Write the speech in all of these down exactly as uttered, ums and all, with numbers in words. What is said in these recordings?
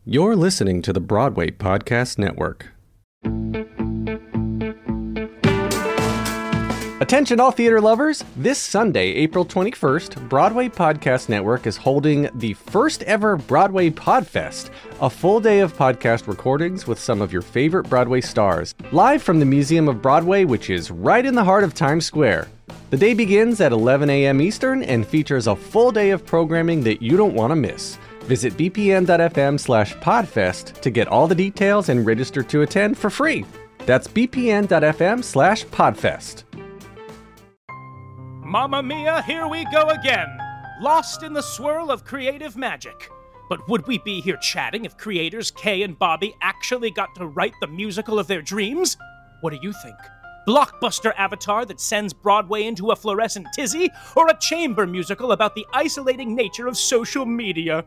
You're listening to the Broadway Podcast Network. Attention all theater lovers! This Sunday, April twenty-first, Broadway Podcast Network is holding the first ever Broadway Podfest, a full day of podcast recordings with some of your favorite Broadway stars, live from the Museum of Broadway, which is right in the heart of Times Square. The day begins at eleven a.m. Eastern and features a full day of programming that you don't want to miss. Visit bpn.fm slash podfest to get all the details and register to attend for free. That's bpn.fm slash podfest. Mamma mia, here we go again. Lost in the swirl of creative magic. But would we be here chatting if creators Kay and Bobby actually got to write the musical of their dreams? What do you think? Blockbuster Avatar that sends Broadway into a fluorescent tizzy? Or a chamber musical about the isolating nature of social media?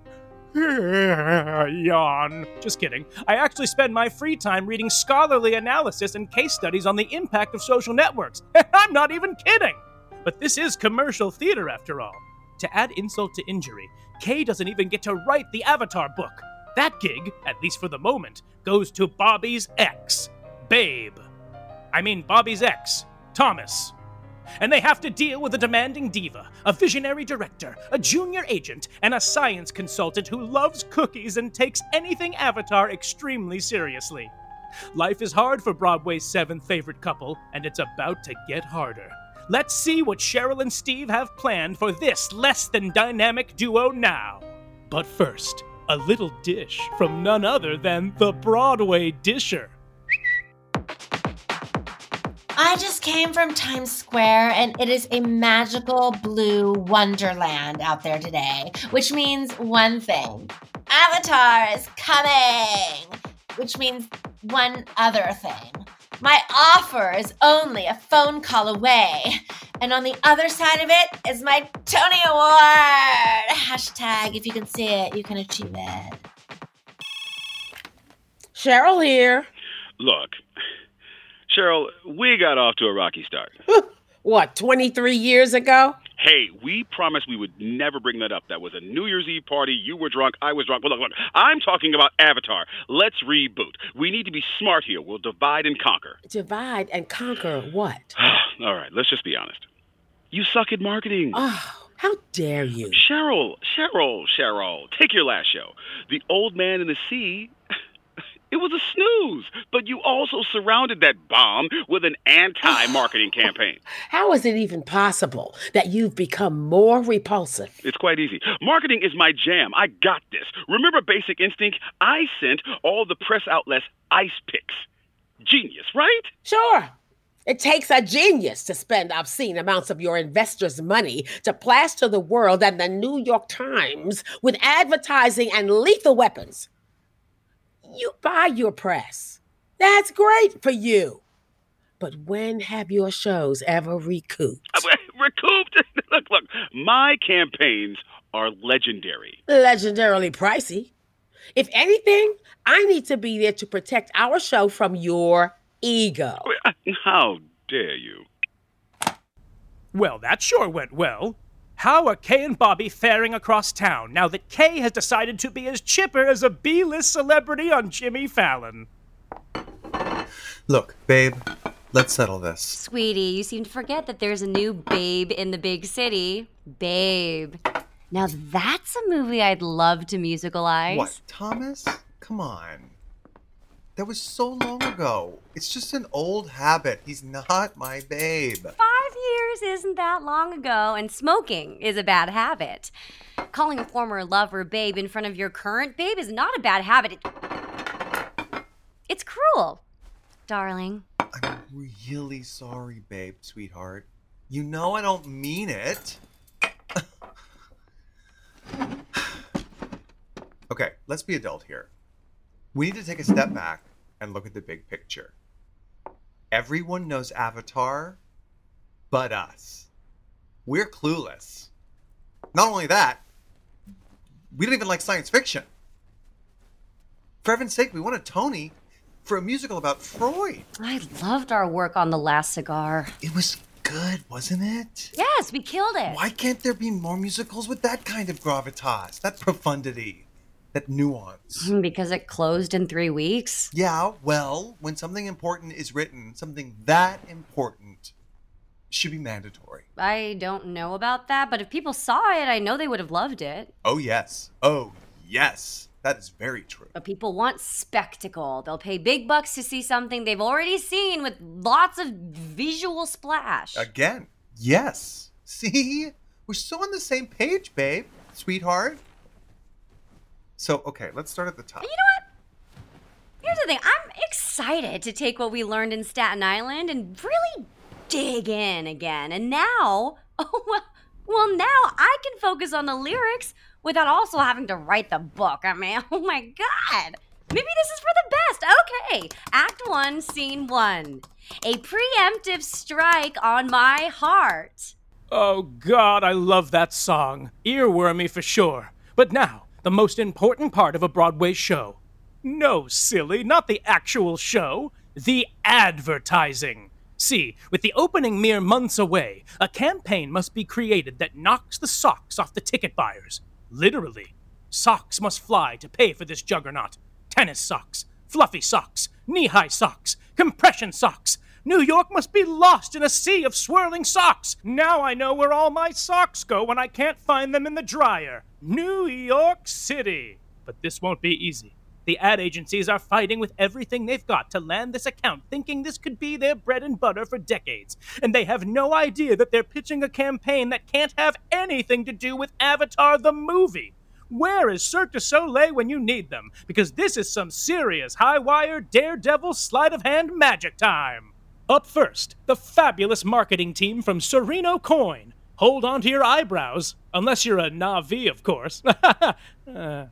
Yawn. Just kidding. I actually spend my free time reading scholarly analysis and case studies on the impact of social networks. I'm not even kidding! But this is commercial theater after all. To add insult to injury, Kay doesn't even get to write the Avatar book. That gig, at least for the moment, goes to Bobby's ex, Babe. I mean Bobby's ex, Thomas. And they have to deal with a demanding diva, a visionary director, a junior agent, and a science consultant who loves cookies and takes anything Avatar extremely seriously. Life is hard for Broadway's seventh favorite couple, and it's about to get harder. Let's see what Cheryl and Steve have planned for this less-than-dynamic duo now. But first, a little dish from none other than the Broadway Disher. I just came from Times Square, and it is a magical blue wonderland out there today, which means one thing. Avatar is coming! Which means one other thing. My offer is only a phone call away, and on the other side of it is my Tony Award! Hashtag, if you can see it, you can achieve it. Cheryl here. Look, Cheryl, we got off to a rocky start. What, twenty-three years ago? Hey, we promised we would never bring that up. That was a New Year's Eve party. You were drunk. I was drunk. Well, look, look, I'm talking about Avatar. Let's reboot. We need to be smart here. We'll divide and conquer. Divide and conquer what? All right, let's just be honest. You suck at marketing. Oh, how dare you? Cheryl, Cheryl, Cheryl, take your last show. The Old Man in the Sea... It was a snooze, but you also surrounded that bomb with an anti-marketing campaign. How is it even possible that you've become more repulsive? It's quite easy. Marketing is my jam. I got this. Remember Basic Instinct? I sent all the press outlets ice picks. Genius, right? Sure. It takes a genius to spend obscene amounts of your investors' money to plaster the world and the New York Times with advertising and lethal weapons. You buy your press. That's great for you. But when have your shows ever recouped? Uh, recouped? Look, look, my campaigns are legendary. Legendarily pricey. If anything, I need to be there to protect our show from your ego. How dare you? Well, that sure went well. How are Kay and Bobby faring across town now that Kay has decided to be as chipper as a B-list celebrity on Jimmy Fallon? Look, babe, let's settle this. Sweetie, you seem to forget that there's a new Babe in the big city. Babe. Now that's a movie I'd love to musicalize. What, Thomas? Come on. That was so long ago. It's just an old habit. He's not my babe. Five years isn't that long ago, and smoking is a bad habit. Calling a former lover babe in front of your current babe is not a bad habit. It... It's cruel, darling. I'm really sorry, babe, sweetheart. You know I don't mean it. Okay, let's be adult here. We need to take a step back and look at the big picture. Everyone knows Avatar, but us. We're clueless. Not only that, we don't even like science fiction. For heaven's sake, we won a Tony for a musical about Freud. I loved our work on The Last Cigar. It was good, wasn't it? Yes, we killed it. Why can't there be more musicals with that kind of gravitas, that profundity? that nuance. Because it closed in three weeks? Yeah, well, when something important is written, something that important should be mandatory. I don't know about that, but if people saw it, I know they would have loved it. Oh, yes. Oh, yes. That is very true. But people want spectacle. They'll pay big bucks to see something they've already seen with lots of visual splash. Again, yes. See? We're so on the same page, babe. Sweetheart. So, okay, let's start at the top. You know what? Here's the thing. I'm excited to take what we learned in Staten Island and really dig in again. And now, oh, well, well, now I can focus on the lyrics without also having to write the book. I mean, oh my God. Maybe this is for the best. Okay. Act one, scene one. A preemptive strike on my heart. Oh, God, I love that song. Earwormy for sure. But now, the most important part of a Broadway show. No, silly, not the actual show. The advertising. See, with the opening mere months away, a campaign must be created that knocks the socks off the ticket buyers. Literally. Socks must fly to pay for this juggernaut. Tennis socks, fluffy socks, knee-high socks, compression socks. New York must be lost in a sea of swirling socks. Now I know where all my socks go when I can't find them in the dryer. New York City. But this won't be easy. The ad agencies are fighting with everything they've got to land this account, thinking this could be their bread and butter for decades. And they have no idea that they're pitching a campaign that can't have anything to do with Avatar the movie. Where is Cirque du Soleil when you need them? Because this is some serious high-wire, daredevil, sleight-of-hand magic time. Up first, the fabulous marketing team from Sereno Coin. Hold on to your eyebrows, unless you're a Na'vi, of course. uh.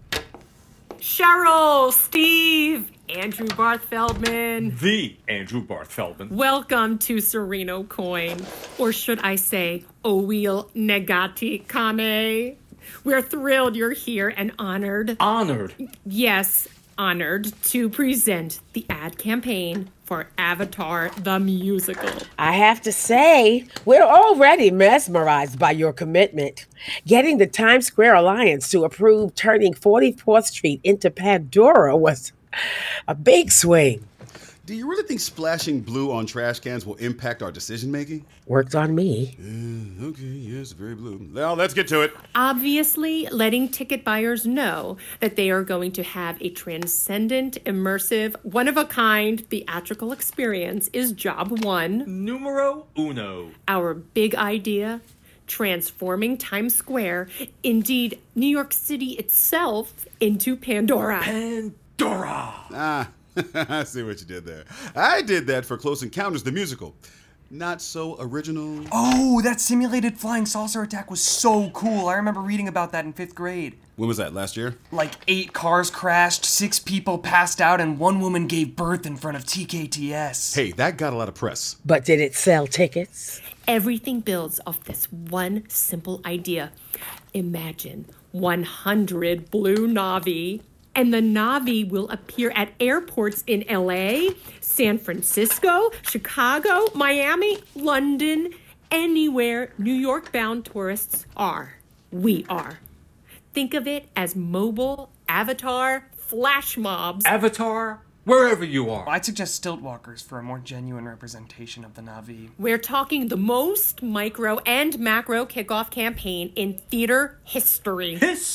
Cheryl, Steve, Andrew Barth Feldman. The Andrew Barth Feldman. Welcome to Sereno Coin, or should I say, Owil Negati Kame. We're thrilled you're here and honored. Honored? Yes, honored to present the ad campaign for Avatar the Musical. I have to say, we're already mesmerized by your commitment. Getting the Times Square Alliance to approve turning forty-fourth Street into Pandora was a big swing. Do you really think splashing blue on trash cans will impact our decision-making? Worked on me. Uh, okay, yes, very blue. Now, let's get to it. Obviously, letting ticket buyers know that they are going to have a transcendent, immersive, one-of-a-kind theatrical experience is job one. Numero uno. Our big idea, transforming Times Square, indeed New York City itself, into Pandora. Pandora! Ah. I see what you did there. I did that for Close Encounters, the musical. Not so original. Oh, that simulated flying saucer attack was so cool. I remember reading about that in fifth grade. When was that, last year? Like eight cars crashed, six people passed out, and one woman gave birth in front of T K T S. Hey, that got a lot of press. But did it sell tickets? Everything builds off this one simple idea. Imagine one hundred blue Na'vi. And the Na'vi will appear at airports in L A, San Francisco, Chicago, Miami, London, anywhere New York-bound tourists are. We are. Think of it as mobile, avatar, flash mobs. Avatar, wherever you are. I'd suggest stilt walkers for a more genuine representation of the Na'vi. We're talking the most micro and macro kickoff campaign in theater history.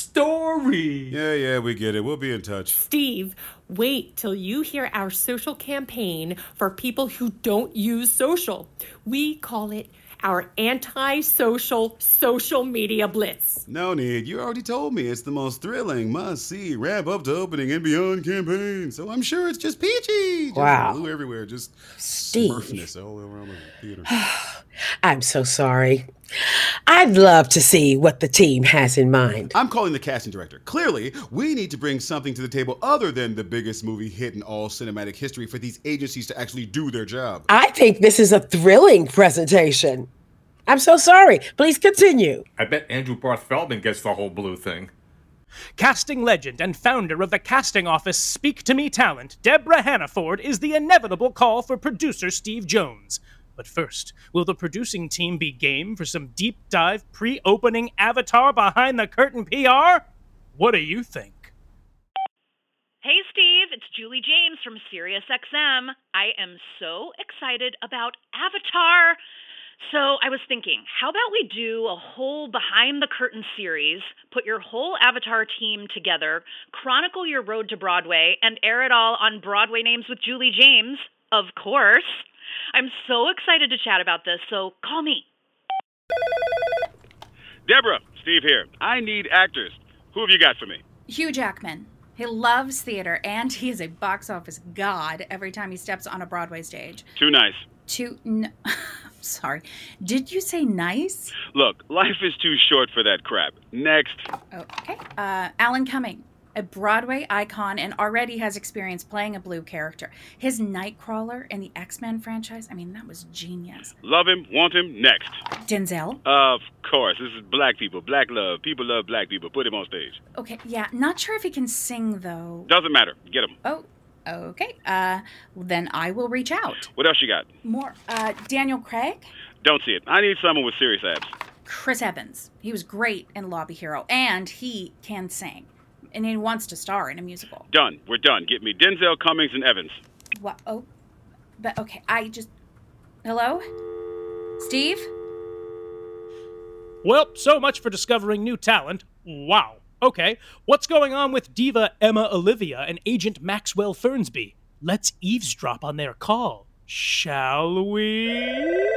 History! Yeah, yeah, we get it. We'll be in touch. Steve, wait till you hear our social campaign for people who don't use social. We call it our anti-social social media blitz. No need. You already told me it's the most thrilling, must-see, ramp-up to opening and beyond campaign. So I'm sure it's just peachy. Just wow. blue everywhere. Just Steve. smurfness all around the theater. I'm so sorry. I'd love to see what the team has in mind. I'm calling the casting director. Clearly, we need to bring something to the table other than the biggest movie hit in all cinematic history for these agencies to actually do their job. I think this is a thrilling presentation. I'm so sorry. Please continue. I bet Andrew Barth Feldman gets the whole blue thing. Casting legend and founder of the casting office Speak to Me talent, Deborah Hannaford, is the inevitable call for producer Steve Jones. But first, will the producing team be game for some deep dive pre-opening Avatar behind the curtain P R? What do you think? Julie James from SiriusXM. I am so excited about Avatar. So I was thinking, how about we do a whole behind-the-curtain series, put your whole Avatar team together, chronicle your road to Broadway, and air it all on Broadway Names with Julie James, of course. I'm so excited to chat about this, so call me. Deborah, Steve here. I need actors. Who have you got for me? Hugh Jackman. He loves theater, and he is a box office god every time he steps on a Broadway stage. Too nice. Too... N- Sorry. Did you say nice? Look, life is too short for that crap. Next. Okay. Uh, Alan Cumming, a Broadway icon and already has experience playing a blue character. His Nightcrawler in the X-Men franchise, I mean, that was genius. Love him, want him, next. Denzel? Of course. This is black people, black love. People love black people. Put him on stage. Okay, yeah. Not sure if he can sing, though. Doesn't matter. Get him. Oh, okay. Uh, then I will reach out. What else you got? More. Uh, Daniel Craig? Don't see it. I need someone with serious abs. Chris Evans. He was great in Lobby Hero, and he can sing. And he wants to star in a musical. Done. We're done. Get me Denzel, Cummings, and Evans. What? Oh, but okay. I just... Hello? Steve? Well, so much for discovering new talent. Wow. Okay, what's going on with diva Emma Olivia and agent Maxwell Fernsby? Let's eavesdrop on their call, shall we?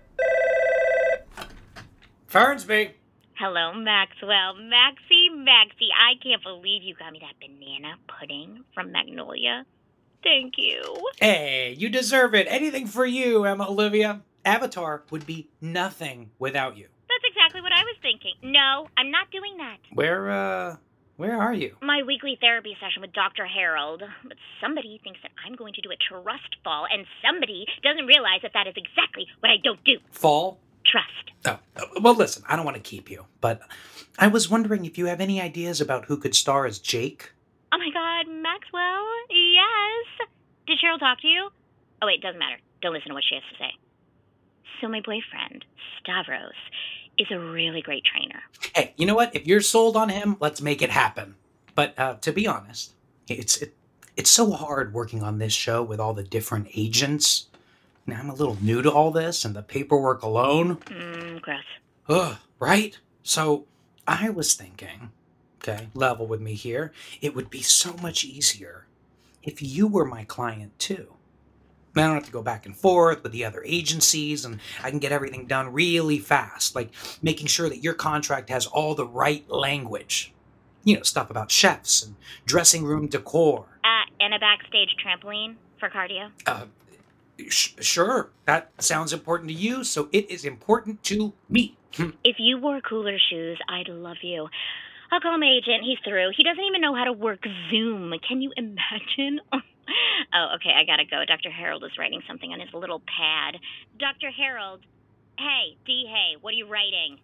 Fernsby. Hello, Maxwell. Maxie, Maxie, I can't believe you got me that banana pudding from Magnolia. Thank you. Hey, you deserve it. Anything for you, Emma Olivia. Avatar would be nothing without you. That's exactly what I was thinking. No, I'm not doing that. Where, uh, where are you? My weekly therapy session with Doctor Harold. But somebody thinks that I'm going to do a trust fall, and somebody doesn't realize that that is exactly what I don't do. Fall? Trust. Oh, well, listen, I don't want to keep you, but I was wondering if you have any ideas about who could star as Jake? Oh my god, Maxwell, yes. Did Cheryl talk to you? Oh wait, doesn't matter. Don't listen to what she has to say. So my boyfriend, Stavros, is a really great trainer. Hey, you know what? If you're sold on him, let's make it happen. But uh, to be honest, it's it, it's so hard working on this show with all the different agents. Now, I'm a little new to all this, and the paperwork alone. Mmm, gross. Ugh, right? So, I was thinking, okay, level with me here, it would be so much easier if you were my client, too. I don't have to go back and forth with the other agencies, and I can get everything done really fast, like making sure that your contract has all the right language. You know, stuff about chefs and dressing room decor. Uh, and a backstage trampoline for cardio. Uh, sh- sure, that sounds important to you, so it is important to me. If you wore cooler shoes, I'd love you. I'll call my agent. He's through. He doesn't even know how to work Zoom. Can you imagine? Oh, okay, I gotta go. Doctor Harold is writing something on his little pad. Doctor Harold, hey, D. Hey, what are you writing?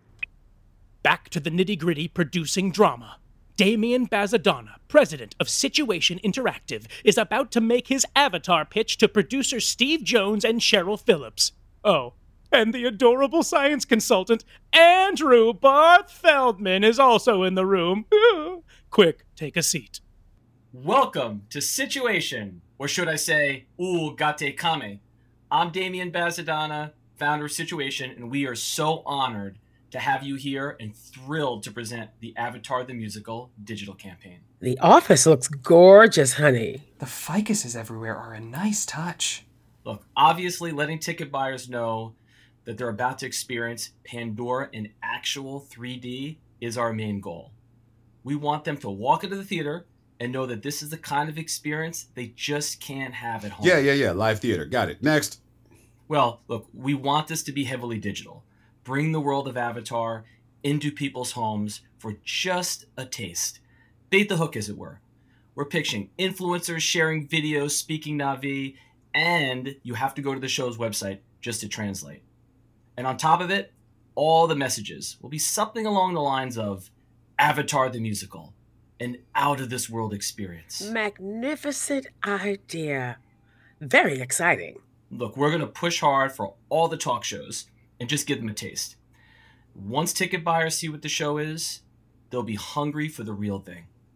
Back to the nitty-gritty producing drama. Damien Bazadonna, president of Situation Interactive, is about to make his Avatar pitch to producer Steve Jones and Cheryl Phillips. Oh, and the adorable science consultant, Andrew Barth Feldman, is also in the room. Quick, take a seat. Welcome to Situation, or should I say, U Gate Kame. I'm Damien Bazadonna, founder of Situation, and we are so honored to have you here and thrilled to present the Avatar the Musical digital campaign. The office looks gorgeous, honey. The ficuses everywhere are a nice touch. Look, obviously letting ticket buyers know that they're about to experience Pandora in actual three D is our main goal. We want them to walk into the theater and know that this is the kind of experience they just can't have at home. Yeah, yeah, yeah. Live theater. Got it. Next. Well, look, we want this to be heavily digital. Bring the world of Avatar into people's homes for just a taste. Bait the hook, as it were. We're pitching influencers sharing videos, speaking Na'vi, and you have to go to the show's website just to translate. And on top of it, all the messages will be something along the lines of Avatar the Musical, an out-of-this-world experience. Magnificent idea. Very exciting. Look, we're going to push hard for all the talk shows and just give them a taste. Once ticket buyers see what the show is, they'll be hungry for the real thing.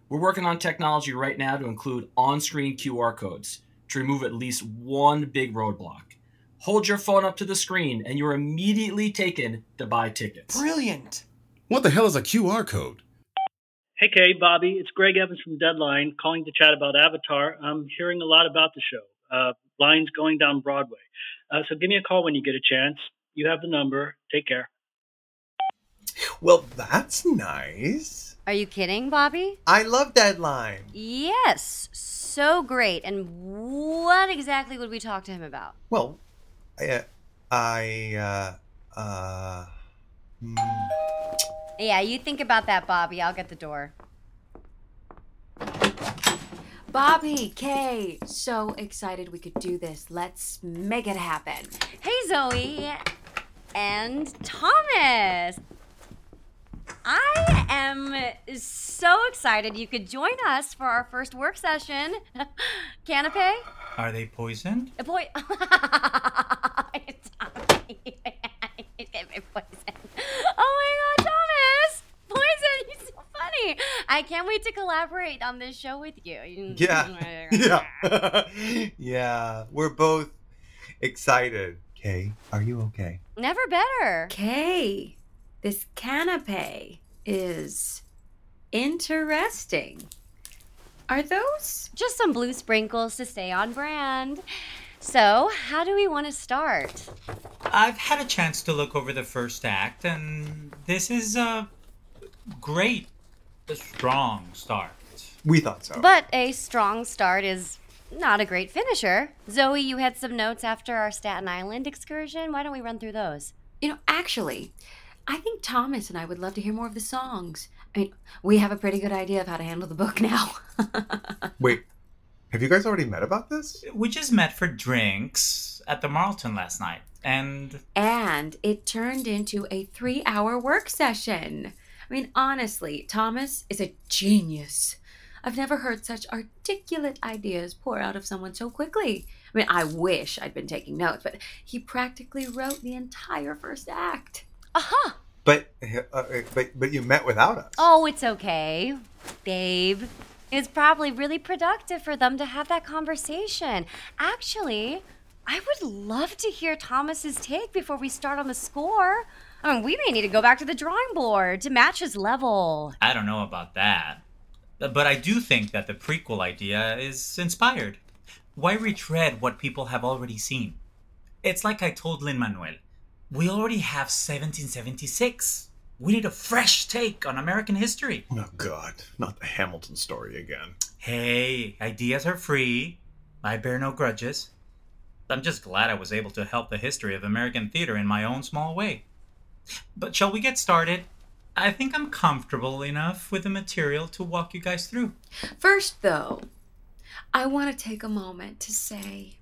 We're working on technology right now to include on-screen Q R codes to remove at least one big roadblock. Hold your phone up to the screen and you're immediately taken to buy tickets. Brilliant. What the hell is a Q R code? Hey, Kay, Bobby. It's Greg Evans from Deadline calling to chat about Avatar. I'm hearing a lot about the show. Uh, lines going down Broadway. Uh, so give me a call when you get a chance. You have the number. Take care. Well, that's nice. Are you kidding, Bobby? I love Deadline. Yes, so great. And what exactly would we talk to him about? Well, I, I, uh, uh, hmm. Yeah, you think about that, Bobby. I'll get the door. Bobby, Kay, so excited we could do this. Let's make it happen. Hey, Zoe. And Thomas. I am so excited you could join us for our first work session. Canapé? Are they poisoned? A boy. Poison. Oh my God, Thomas! Poison, you're so funny. I can't wait to collaborate on this show with you. Yeah. yeah. yeah. We're both excited. Kay, are you okay? Never better. Kay, this canapé is interesting. Are those? Just some blue sprinkles to stay on brand. So, how do we want to start? I've had a chance to look over the first act, and this is a great, a strong start. We thought so. But a strong start is not a great finisher. Zoe, you had some notes after our Staten Island excursion. Why don't we run through those? You know, actually, I think Thomas and I would love to hear more of the songs. I mean, we have a pretty good idea of how to handle the book now. Wait, have you guys already met about this? We just met for drinks at the Marlton last night, and... And it turned into a three-hour work session. I mean, honestly, Thomas is a genius. I've never heard such articulate ideas pour out of someone so quickly. I mean, I wish I'd been taking notes, but he practically wrote the entire first act. Aha! But, uh, but, but you met without us. Oh, it's okay, babe. It's probably really productive for them to have that conversation. Actually, I would love to hear Thomas's take before we start on the score. I mean, we may need to go back to the drawing board to match his level. I don't know about that. But I do think that the prequel idea is inspired. Why retread what people have already seen? It's like I told Lin-Manuel. We already have seventeen seventy-six. We need a fresh take on American history. Oh, God. Not the Hamilton story again. Hey, ideas are free. I bear no grudges. I'm just glad I was able to help the history of American theater in my own small way. But shall we get started? I think I'm comfortable enough with the material to walk you guys through. First, though, I want to take a moment to say,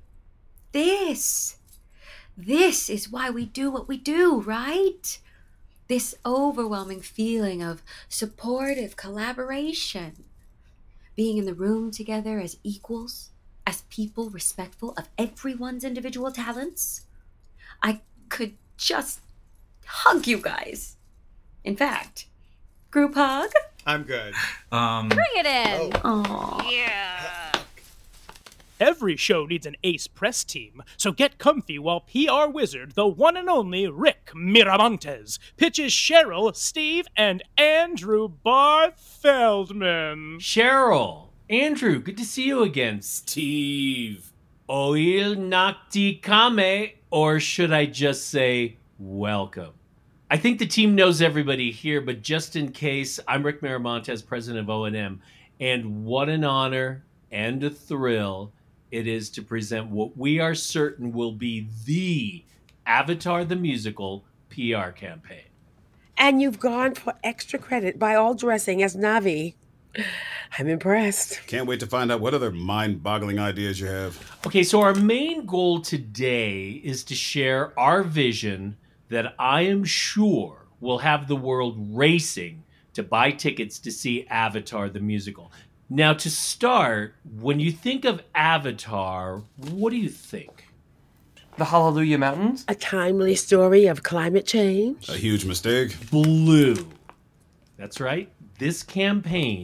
this, this is why we do what we do, right? This overwhelming feeling of supportive collaboration. Being in the room together as equals, as people respectful of everyone's individual talents. I could just hug you guys. In fact, group hug? I'm good. Um, Bring it in. Oh. Yeah. Every show needs an ace press team, so get comfy while P R wizard, the one and only Rick Miramontes, pitches Cheryl, Steve, and Andrew Barth Feldman. Cheryl, Andrew, good to see you again. Steve, Oil Nakti Kame, or should I just say welcome? I think the team knows everybody here, but just in case, I'm Rick Miramontes, president of O and M, and what an honor and a thrill it is to present what we are certain will be the Avatar the Musical P R campaign. And you've gone for extra credit by all dressing as Navi. I'm impressed. Can't wait to find out what other mind-boggling ideas you have. Okay, so our main goal today is to share our vision that I am sure will have the world racing to buy tickets to see Avatar the Musical. Now, to start, when you think of Avatar, what do you think? The Hallelujah Mountains? A timely story of climate change. A huge mistake. Blue. That's right. This campaign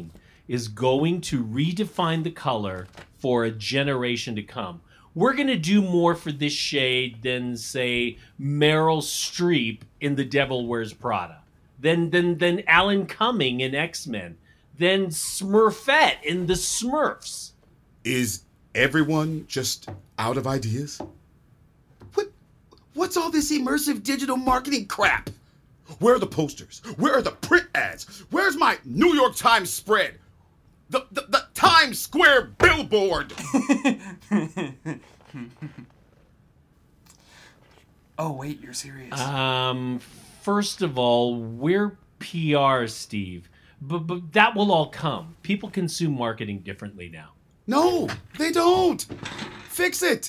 is going to redefine the color for a generation to come. We're going to do more for this shade than, say, Meryl Streep in The Devil Wears Prada, than, than, than Alan Cumming in X-Men, than Smurfette in The Smurfs. Is everyone just out of ideas? What? What's all this immersive digital marketing crap? Where are the posters? Where are the print ads? Where's my New York Times spread? The, the, the Times Square billboard! Oh, wait, you're serious. Um, first of all, we're P R, Steve. But, but that will all come. People consume marketing differently now. No, they don't. Fix it.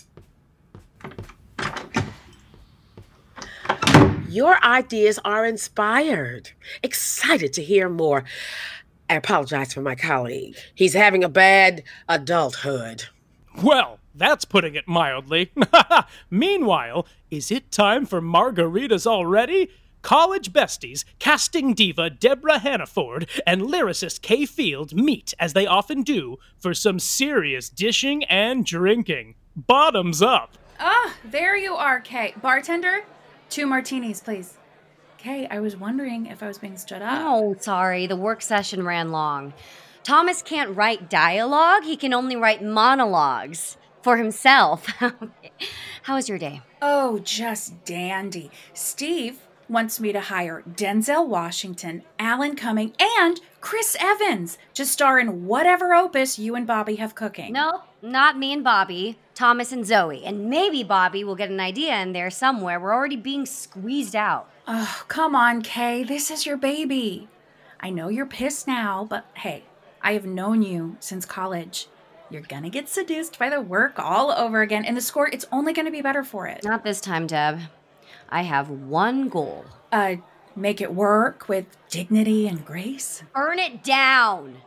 Your ideas are inspired. Excited to hear more. I apologize for my colleague. He's having a bad adulthood. Well, that's putting it mildly. Meanwhile, is it time for margaritas already? College besties, casting diva Deborah Hannaford, and lyricist Kay Field meet, as they often do, for some serious dishing and drinking. Bottoms up. Ah, there you are, Kay. Bartender, two martinis, please. Kay, I was wondering if I was being stood up. Oh, sorry. The work session ran long. Thomas can't write dialogue. He can only write monologues for himself. How was your day? Oh, just dandy. Steve wants me to hire Denzel Washington, Alan Cumming, and Chris Evans to star in whatever opus you and Bobby have cooking. Nope, not me and Bobby. Thomas and Zoe. And maybe Bobby will get an idea in there somewhere. We're already being squeezed out. Oh, come on, Kay. This is your baby. I know you're pissed now, but hey, I have known you since college. You're gonna get seduced by the work all over again, and the score, it's only gonna be better for it. Not this time, Deb. I have one goal. Uh, make it work with dignity and grace? Burn it down.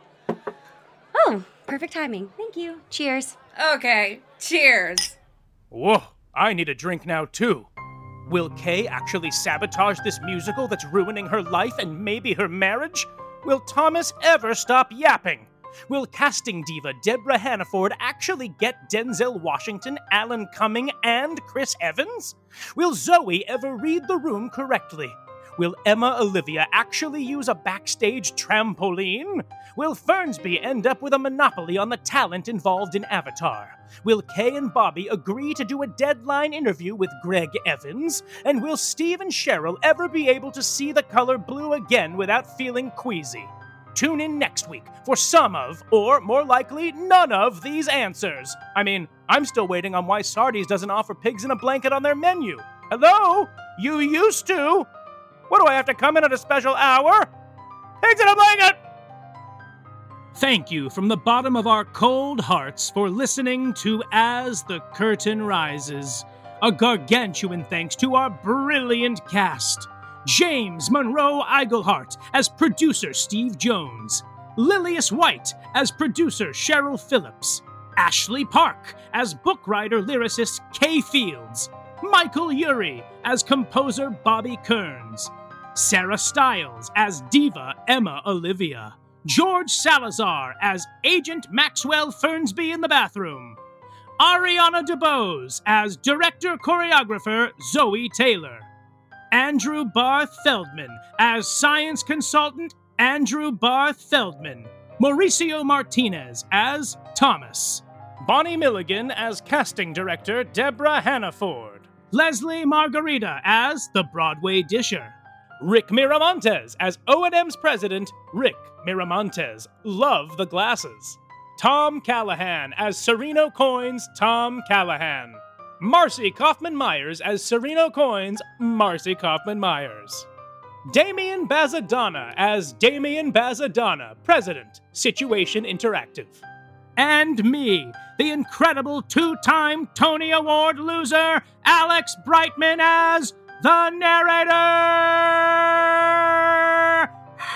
Oh, perfect timing. Thank you. Cheers. Okay, cheers. Whoa, I need a drink now too. Will Kay actually sabotage this musical that's ruining her life and maybe her marriage? Will Thomas ever stop yapping? Will casting diva Deborah Hannaford actually get Denzel Washington, Alan Cumming, and Chris Evans? Will Zoe ever read the room correctly? Will Emma Olivia actually use a backstage trampoline? Will Fernsby end up with a monopoly on the talent involved in Avatar? Will Kay and Bobby agree to do a deadline interview with Greg Evans? And will Steve and Cheryl ever be able to see the color blue again without feeling queasy? Tune in next week for some of, or more likely, none of these answers. I mean, I'm still waiting on why Sardi's doesn't offer pigs in a blanket on their menu. Hello? You used to? What, do I have to come in at a special hour? Pigs in a blanket! Thank you from the bottom of our cold hearts for listening to As the Curtain Rises. A gargantuan thanks to our brilliant cast. James Monroe Iglehart as producer Steve Jones. Lilius White as producer Cheryl Phillips. Ashley Park as book writer lyricist Kay Fields. Michael Urie as composer Bobby Kearns. Sarah Stiles as diva Emma Olivia. George Salazar as Agent Maxwell Fernsby in the bathroom. Ariana DeBose as director-choreographer Zoe Taylor. Andrew Barth Feldman as science consultant Andrew Barth Feldman. Mauricio Martinez as Thomas. Bonnie Milligan as casting director Deborah Hannaford. Leslie Margarita as the Broadway Disher. Rick Miramontes as O and M's president, Rick Miramontes. Love the glasses. Tom Callahan as Sereno Coins, Tom Callahan. Marcy Kaufman-Myers as Sereno Coins, Marcy Kaufman-Myers. Damian Bazadonna as Damian Bazadonna, President, Situation Interactive. And me, the incredible two-time Tony Award loser, Alex Brightman as the narrator!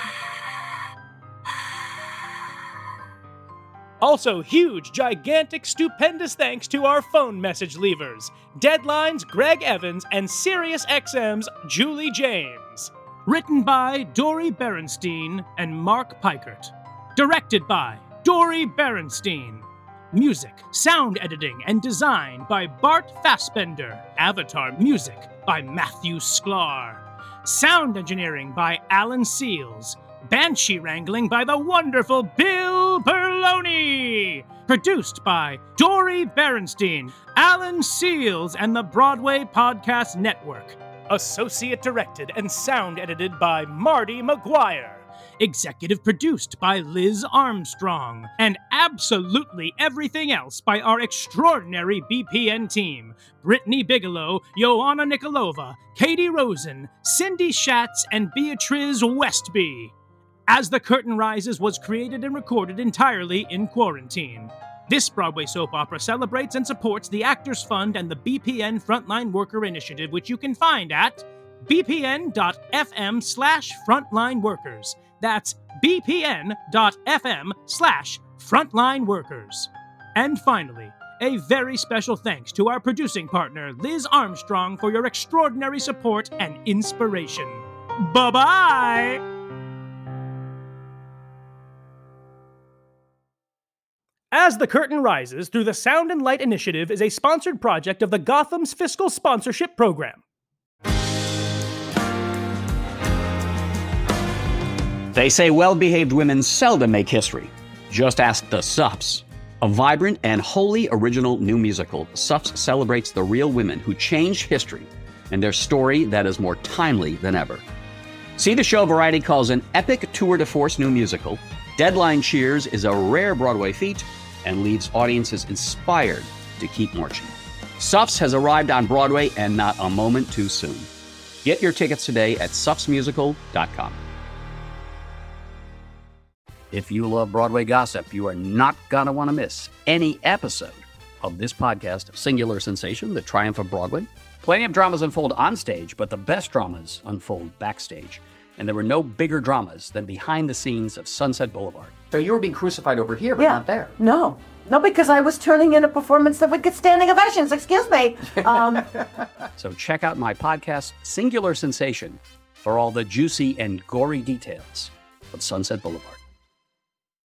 Also, huge, gigantic, stupendous thanks to our phone message leavers, Deadline's Greg Evans and SiriusXM's Julie James. Written by Dory Berenstein and Mark Pikert. Directed by Dory Berenstein. Music, sound editing, and design by Bart Fassbender. Avatar music by Matthew Sklar. Sound engineering by Alan Seals. Banshee wrangling by the wonderful Bill Berloni. Produced by Dory Berenstein, Alan Seals, and the Broadway Podcast Network. Associate directed and sound edited by Marty McGuire. Executive produced by Liz Armstrong. And absolutely everything else by our extraordinary B P N team. Brittany Bigelow, Joanna Nikolova, Katie Rosen, Cindy Schatz, and Beatriz Westby. As the Curtain Rises was created and recorded entirely in quarantine. This Broadway soap opera celebrates and supports the Actors Fund and the B P N Frontline Worker Initiative, which you can find at bpn.fm slash frontline workers. That's bpn.fm slash frontline workers. And finally, a very special thanks to our producing partner, Liz Armstrong, for your extraordinary support and inspiration. Bye-bye! As the Curtain Rises through the Sound and Light Initiative is a sponsored project of the Gotham's Fiscal Sponsorship Program. They say well-behaved women seldom make history. Just ask the Suffs. A vibrant and wholly original new musical, Suffs celebrates the real women who changed history and their story that is more timely than ever. See the show Variety calls an epic tour de force new musical. Deadline Cheers is a rare Broadway feat and leaves audiences inspired to keep marching. Suffs has arrived on Broadway and not a moment too soon. Get your tickets today at suffs musical dot com. If you love Broadway gossip, you are not going to want to miss any episode of this podcast, Singular Sensation, The Triumph of Broadway. Plenty of dramas unfold on stage, but the best dramas unfold backstage. And there were no bigger dramas than behind the scenes of Sunset Boulevard. So you were being crucified over here, but Yeah. not there. No. No, because I was turning in a performance that would get standing ovations. Excuse me. Um, So check out my podcast, Singular Sensation, for all the juicy and gory details of Sunset Boulevard.